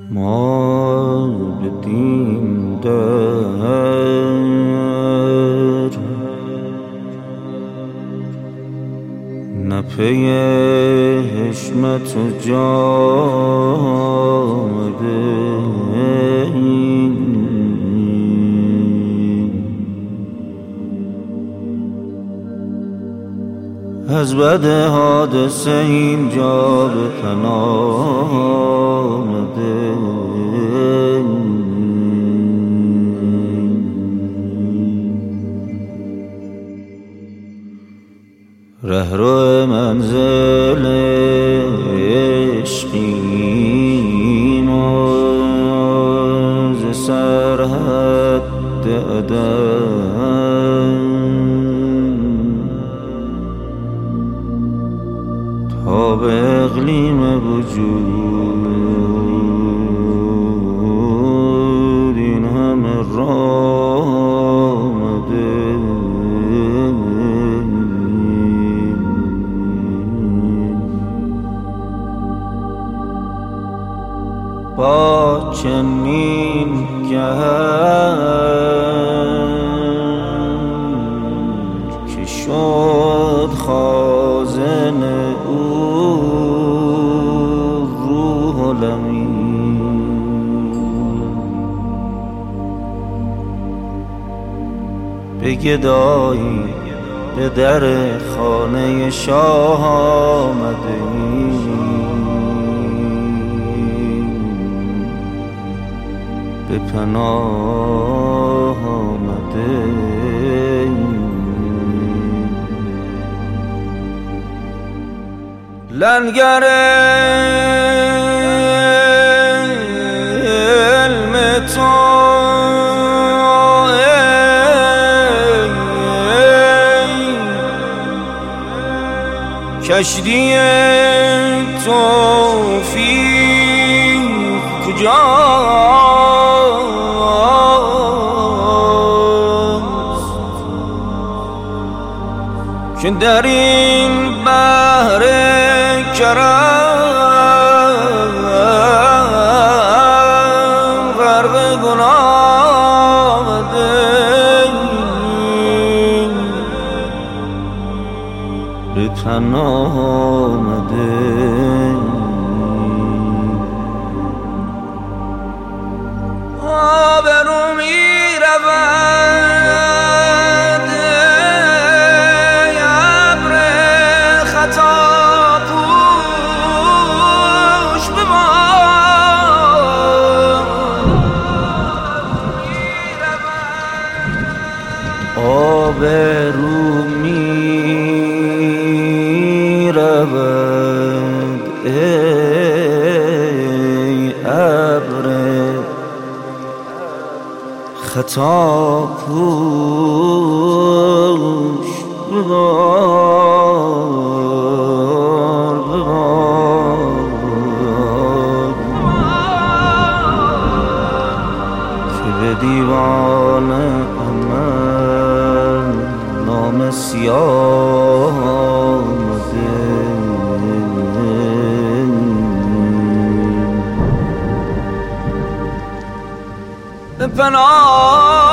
ما بدیم در نه پی حشمت و جام بریم، از بد حادثه اینجا به پناه آمده. رهرو منزل عشقیم و ز سرحد عدم تا به اقلیم وجود این همه راه آمده. با چنین گنج که شد خازن او روح الامین، به گدایی به در خانه شاه آمده به پناه آمده. لنگر علم تو کشتی توفیق کجاست که در این بحر کرم غرق گناه ده به پناه آمده. آبرو می رود ابر خطا پوش بمان، آبرو می رود ای ابر خطا پوش ببار ببار، که به دیوان عمل نام سیاه آمده. به پناه